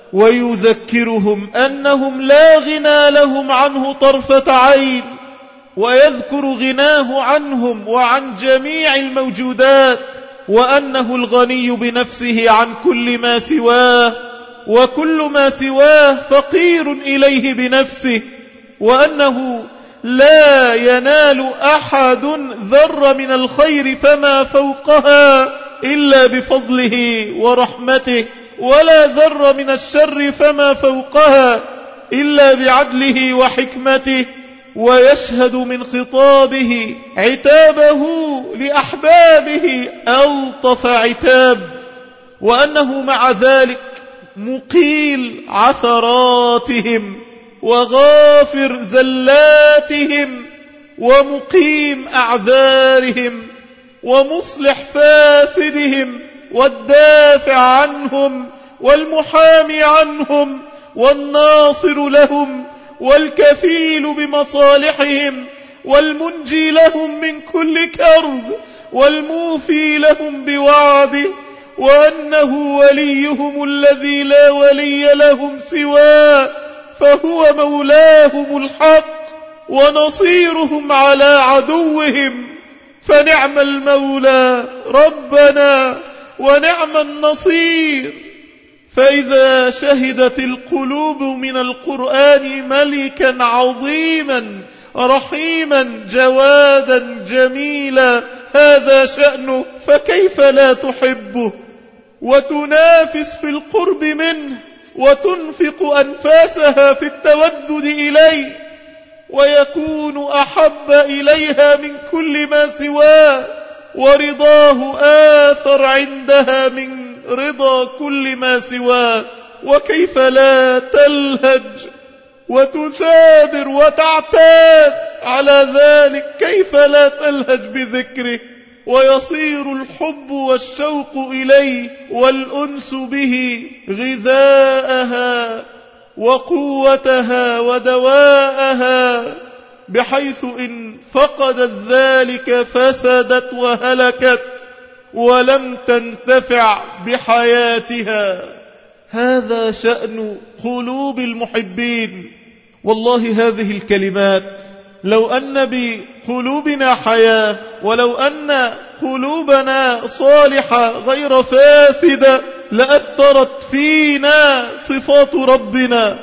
ويذكرهم أنهم لا غنى لهم عنه طرفة عين، ويذكر غناه عنهم وعن جميع الموجودات، وأنه الغني بنفسه عن كل ما سواه، وكل ما سواه فقير إليه بنفسه، وأنه لا ينال أحد ذر من الخير فما فوقها إلا بفضله ورحمته، ولا ذر من الشر فما فوقها إلا بعدله وحكمته. ويشهد من خطابه عتابه لأحبابه ألطف عتاب، وأنه مع ذلك مقيل عثراتهم وغافر زلاتهم ومقيم أعذارهم ومصلح فاسدهم والدافع عنهم والمحامي عنهم والناصر لهم والكفيل بمصالحهم والمنجي لهم من كل كرب والموفي لهم بوعده، وأنه وليهم الذي لا ولي لهم سواه، فهو مولاهم الحق ونصيرهم على عدوهم، فنعم المولى ربنا ونعم النصير. فإذا شهدت القلوب من القرآن ملكا عظيما رحيما جوادا جميلا هذا شأنه، فكيف لا تحبه وتنافس في القرب منه وتنفق أنفاسها في التودد إليه، ويكون أحب إليها من كل ما سواه، ورضاه آثر عندها من رضا كل ما سواه. وكيف لا تلهج وتثابر وتعتاد على ذلك؟ كيف لا تلهج بذكره ويصير الحب والشوق إليه والأنس به غذاءها وقوتها ودواءها، بحيث إن فقدت ذلك فسدت وهلكت ولم تنتفع بحياتها. هذا شأن قلوب المحبين. والله هذه الكلمات لو أن بقلوبنا حياة، ولو أن قلوبنا صالحة غير فاسدة، لأثرت فينا صفات ربنا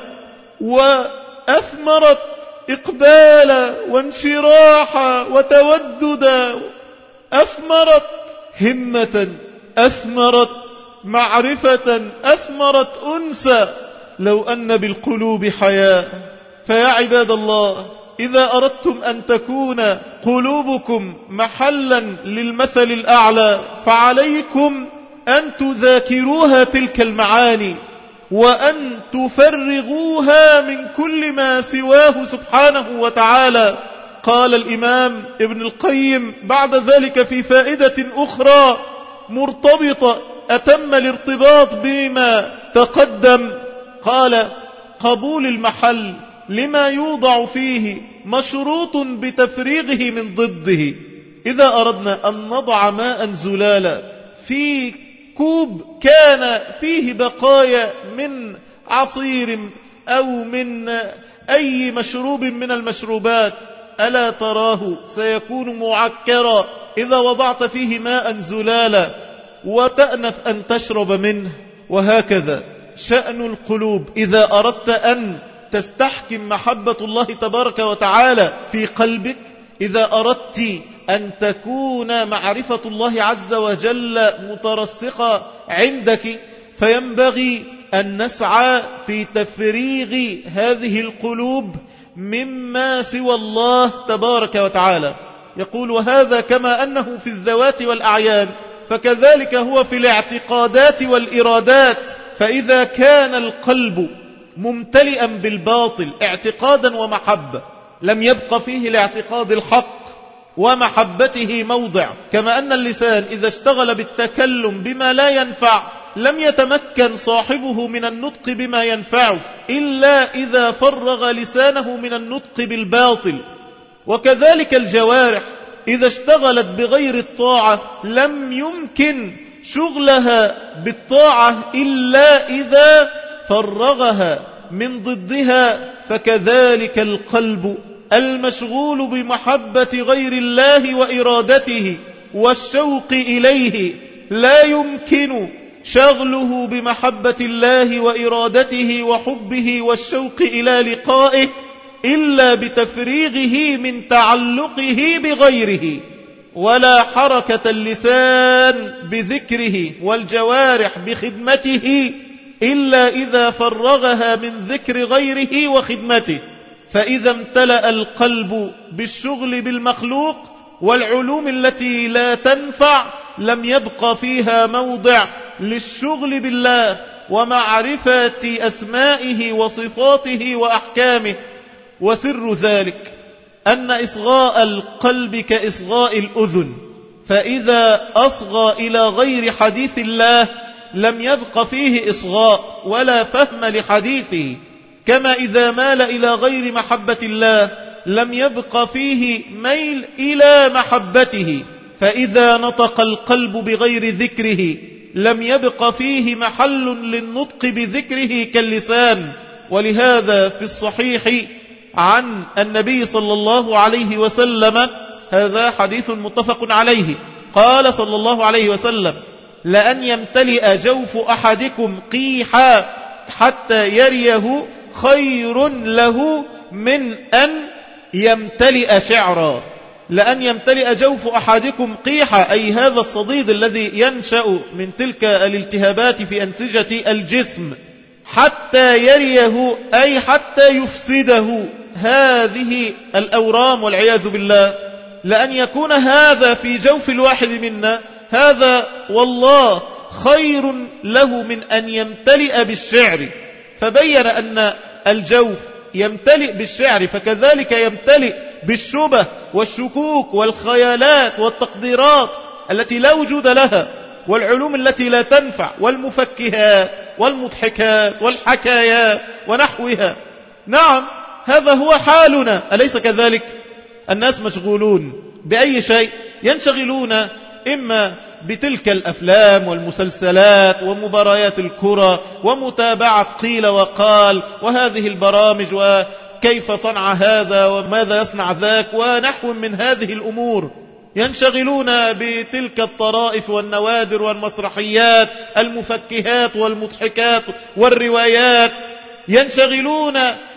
وأثمرت إقبالا وانشراحا وتوددا، أثمرت همة، أثمرت معرفة، أثمرت أنسا، لو أن بالقلوب حياة. فيا عباد الله، إذا أردتم أن تكون قلوبكم محلا للمثل الأعلى فعليكم أن تذاكروها تلك المعاني، وأن تفرغوها من كل ما سواه سبحانه وتعالى. قال الإمام ابن القيم بعد ذلك في فائدة أخرى مرتبطة أتم الارتباط بما تقدم، قال: قبول المحل لما يوضع فيه مشروط بتفريغه من ضده. إذا أردنا أن نضع ماء زلالا في كوب كان فيه بقايا من عصير أو من أي مشروب من المشروبات، ألا تراه سيكون معكرا إذا وضعت فيه ماء زلالا وتأنف أن تشرب منه؟ وهكذا شأن القلوب. إذا أردت أن تستحكم محبة الله تبارك وتعالى في قلبك، إذا أردت أن تكون معرفة الله عز وجل مترسخة عندك، فينبغي أن نسعى في تفريغ هذه القلوب مما سوى الله تبارك وتعالى. يقول: وهذا كما أنه في الذوات والأعيان فكذلك هو في الاعتقادات والإرادات. فإذا كان القلب ممتلئا بالباطل اعتقادا ومحبة لم يبق فيه لاعتقاد الحق ومحبته موضع، كما أن اللسان إذا اشتغل بالتكلم بما لا ينفع لم يتمكن صاحبه من النطق بما ينفعه إلا إذا فرغ لسانه من النطق بالباطل. وكذلك الجوارح إذا اشتغلت بغير الطاعة لم يمكن شغلها بالطاعة إلا إذا فرغها من ضدها. فكذلك القلب المشغول بمحبة غير الله وإرادته والشوق إليه لا يمكن شغله بمحبة الله وإرادته وحبه والشوق إلى لقائه إلا بتفريغه من تعلقه بغيره. ولا حركة اللسان بذكره والجوارح بخدمته إلا إذا فرغها من ذكر غيره وخدمته. فإذا امتلأ القلب بالشغل بالمخلوق والعلوم التي لا تنفع لم يبق فيها موضع للشغل بالله ومعرفة أسمائه وصفاته وأحكامه. وسر ذلك أن إصغاء القلب كإصغاء الأذن، فإذا أصغى إلى غير حديث الله لم يبق فيه إصغاء ولا فهم لحديثه، كما إذا مال إلى غير محبة الله لم يبق فيه ميل إلى محبته. فإذا نطق القلب بغير ذكره لم يبق فيه محل للنطق بذكره كاللسان. ولهذا في الصحيح عن النبي صلى الله عليه وسلم، هذا حديث متفق عليه، قال صلى الله عليه وسلم: لأن يمتلئ جوف أحدكم قيحا حتى يريه خير له من أن يمتلئ شعرا. لأن يمتلئ جوف أحدكم قيحا أي هذا الصديد الذي ينشأ من تلك الالتهابات في أنسجة الجسم، حتى يريه أي حتى يفسده هذه الأورام والعياذ بالله. لأن يكون هذا في جوف الواحد منا هذا والله خير له من أن يمتلئ بالشعر. فبين أن الجوف يمتلئ بالشعر فكذلك يمتلئ بالشبه والشكوك والخيالات والتقديرات التي لا وجود لها والعلوم التي لا تنفع والمفكهات والمضحكات والحكايات ونحوها. نعم هذا هو حالنا، أليس كذلك؟ الناس مشغولون بأي شيء، ينشغلون إما بتلك الأفلام والمسلسلات ومباريات الكرة ومتابعة قيل وقال وهذه البرامج وكيف صنع هذا وماذا يصنع ذاك ونحو من هذه الأمور. ينشغلون بتلك الطرائف والنوادر والمسرحيات المفكهات والمضحكات والروايات. ينشغلون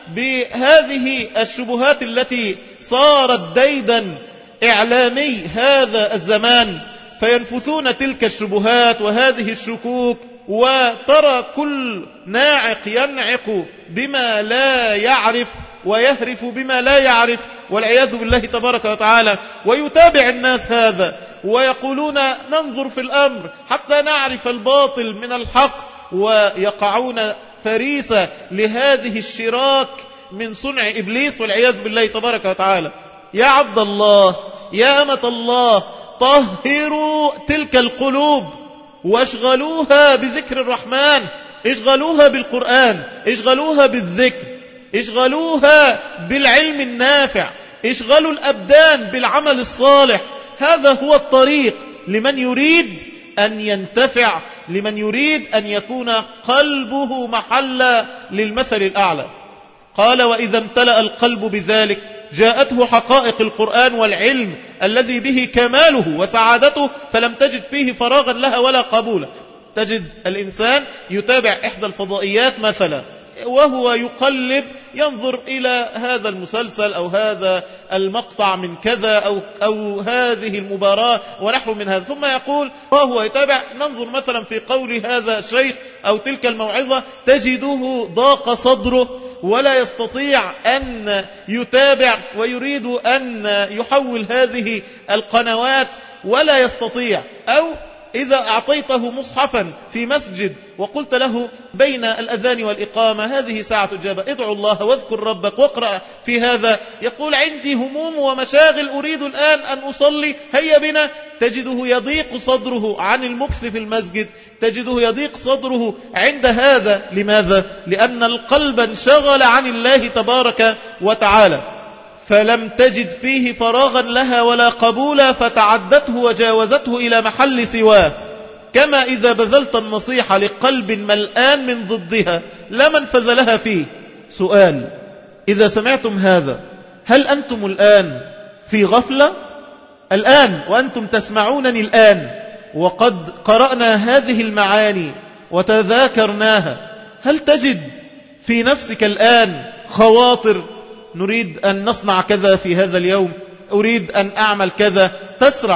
بهذه الشبهات التي صارت ديدا إعلامي هذا الزمان، فينفثون تلك الشبهات وهذه الشكوك، وترى كل ناعق ينعق بما لا يعرف ويهرف بما لا يعرف والعياذ بالله تبارك وتعالى. ويتابع الناس هذا ويقولون ننظر في الأمر حتى نعرف الباطل من الحق، ويقعون فريسة لهذه الشراك من صنع إبليس والعياذ بالله تبارك وتعالى. يا عبد الله، يا أمة الله، طهروا تلك القلوب واشغلوها بذكر الرحمن، اشغلوها بالقرآن، اشغلوها بالذكر، اشغلوها بالعلم النافع، اشغلوا الأبدان بالعمل الصالح. هذا هو الطريق لمن يريد أن ينتفع، لمن يريد أن يكون قلبه محلا للمثل الأعلى. قال: وإذا امتلأ القلب بذلك جاءته حقائق القرآن والعلم الذي به كماله وسعادته، فلم تجد فيه فراغا لها ولا قبولا. تجد الإنسان يتابع إحدى الفضائيات مثلا وهو يقلب ينظر إلى هذا المسلسل أو هذا المقطع من كذا أو هذه المباراة ونحو من هذا، ثم يقول وهو يتابع ننظر مثلا في قول هذا الشيخ أو تلك الموعظة، تجده ضاق صدره ولا يستطيع أن يتابع ويريد أن يحول هذه القنوات ولا يستطيع، أو إذا أعطيته مصحفا في مسجد وقلت له بين الأذان والإقامة هذه ساعة إجابة، ادعو الله واذكر ربك واقرأ في هذا، يقول عندي هموم ومشاغل أريد الآن أن أصلي، هيا بنا، تجده يضيق صدره عن المكث في المسجد، تجده يضيق صدره عند هذا. لماذا؟ لأن القلب انشغل عن الله تبارك وتعالى، فلم تجد فيه فراغا لها ولا قبولا، فتعدته وجاوزته إلى محل سواه. كما إذا بذلت النصيحة لقلب ملآن من ضدها لا منفذ لها فيه. سؤال: إذا سمعتم هذا هل أنتم الآن في غفلة؟ الآن وأنتم تسمعونني الآن وقد قرأنا هذه المعاني وتذاكرناها، هل تجد في نفسك الآن خواطر نريد أن نصنع كذا في هذا اليوم، أريد أن أعمل كذا، تسرح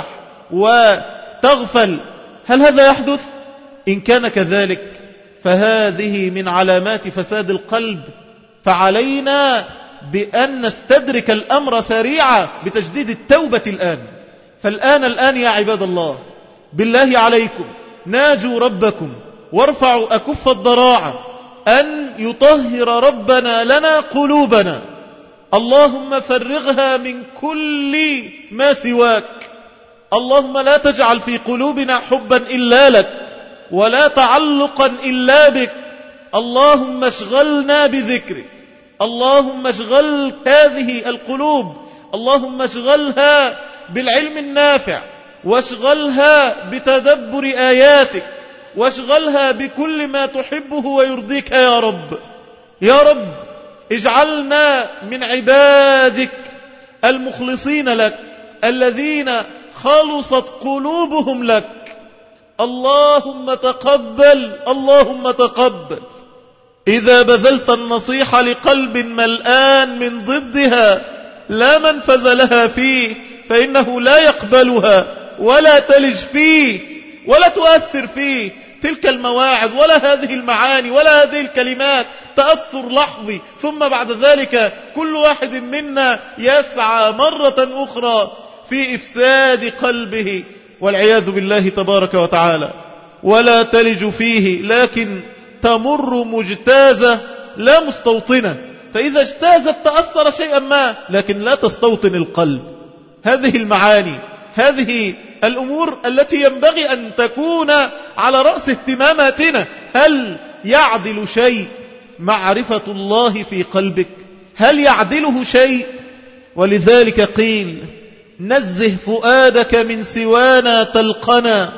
وتغفل؟ هل هذا يحدث؟ إن كان كذلك فهذه من علامات فساد القلب، فعلينا بأن نستدرك الأمر سريعا بتجديد التوبة الآن. فالآن يا عباد الله، بالله عليكم ناجوا ربكم وارفعوا أكف الضراعة أن يطهر ربنا لنا قلوبنا. اللهم فرغها من كل ما سواك. اللهم لا تجعل في قلوبنا حبا إلا لك ولا تعلقا إلا بك. اللهم اشغلنا بذكرك، اللهم اشغل هذه القلوب، اللهم اشغلها بالعلم النافع، واشغلها بتدبر آياتك، واشغلها بكل ما تحبه ويرضيك يا رب. يا رب اجعلنا من عبادك المخلصين لك الذين خلصت قلوبهم لك. اللهم تقبل، اللهم تقبل. إذا بذلت النصيحة لقلب ملآن من ضدها لا منفذ لها فيه، فإنه لا يقبلها ولا تلج فيه ولا تؤثر فيه تلك المواعظ ولا هذه المعاني ولا هذه الكلمات، تأثر لحظي، ثم بعد ذلك كل واحد منا يسعى مرة أخرى في إفساد قلبه والعياذ بالله تبارك وتعالى. ولا تلج فيه، لكن تمر مجتازة لا مستوطنة، فإذا اجتازت تأثر شيئا ما لكن لا تستوطن القلب. هذه المعاني، هذه الأمور التي ينبغي أن تكون على رأس اهتماماتنا. هل يعدل شيء معرفة الله في قلبك؟ هل يعدله شيء؟ ولذلك قيل: نزه فؤادك من سوانا تلقنا،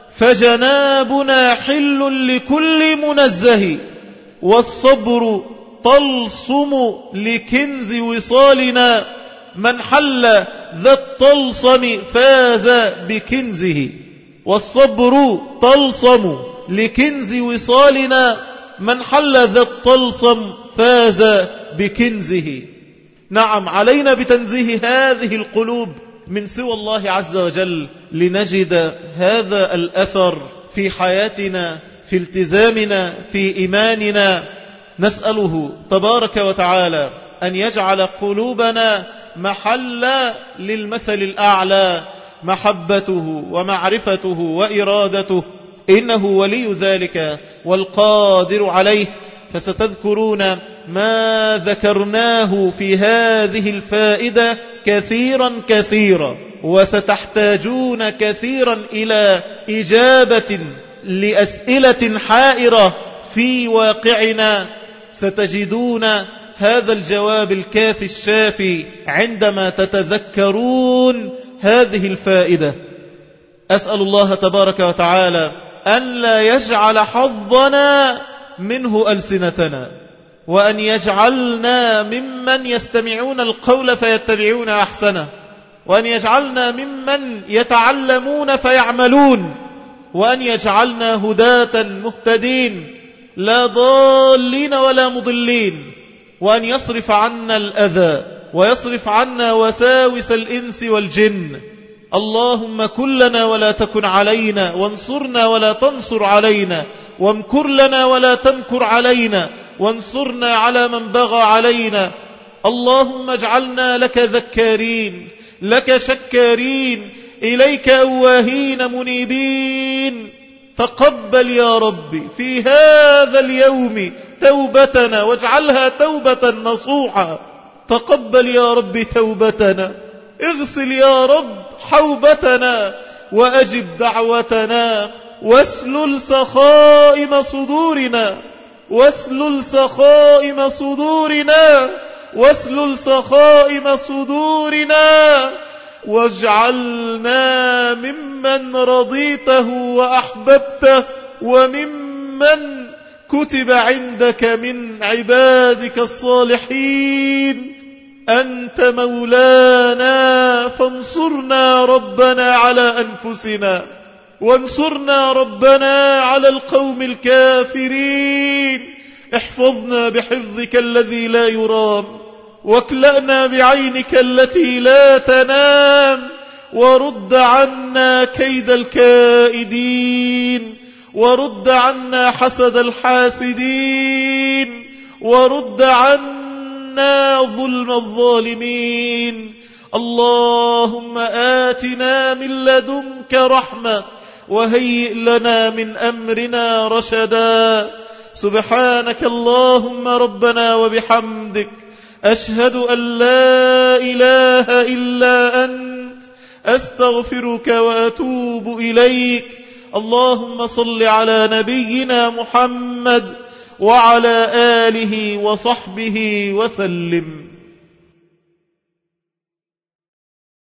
فجنابنا حل لكل منزه، والصبر طلسم لكنز وصالنا، من حل ذا الطلسم فاز بكنزه. والصبر طلسم لكنز وصالنا، من حل ذا الطلسم فاز بكنزه. نعم، علينا بتنزيه هذه القلوب من سوى الله عز وجل لنجد هذا الأثر في حياتنا، في التزامنا، في إيماننا. نسأله تبارك وتعالى أن يجعل قلوبنا محل للمثل الأعلى، محبته ومعرفته وإرادته، إنه ولي ذلك والقادر عليه. فستذكرون ما ذكرناه في هذه الفائدة كثيرا كثيرا، وستحتاجون كثيرا إلى إجابة لأسئلة حائرة في واقعنا. ستجدون هذا الجواب الكافي الشافي عندما تتذكرون هذه الفائدة. أسأل الله تبارك وتعالى أن لا يجعل حظنا منه ألسنتنا، وأن يجعلنا ممن يستمعون القول فيتبعون أحسنه، وأن يجعلنا ممن يتعلمون فيعملون، وأن يجعلنا هداة مهتدين لا ضالين ولا مضلين، وأن يصرف عنا الأذى ويصرف عنا وساوس الإنس والجن. اللهم كن لنا ولا تكن علينا، وانصرنا ولا تنصر علينا، وامكر لنا ولا تمكر علينا، وانصرنا على من بغى علينا. اللهم اجعلنا لك ذكارين، لك شكارين، إليك أواهين منيبين. تقبل يا ربي في هذا اليوم توبتنا واجعلها توبة نصوحة. تقبل يا رب توبتنا، اغسل يا رب حوبتنا وأجب دعوتنا، واسلل سخائم صدورنا، واسلل سخائم صدورنا، واسلل سخائم صدورنا، واجعلنا ممن رضيته وأحببته، وممن كتب عندك من عبادك الصالحين. أنت مولانا فانصرنا ربنا على أنفسنا، وانصرنا ربنا على القوم الكافرين. احفظنا بحفظك الذي لا يرام، واكلأنا بعينك التي لا تنام، ورد عنا كيد الكائدين، ورد عنا حسد الحاسدين، ورد عنا ظلم الظالمين. اللهم آتنا من لدنك رحمة، وهيئ لنا من أمرنا رشدا. سبحانك اللهم ربنا وبحمدك، أشهد أن لا إله إلا أنت، أستغفرك وأتوب إليك. اللهم صل على نبينا محمد وعلى آله وصحبه وسلم.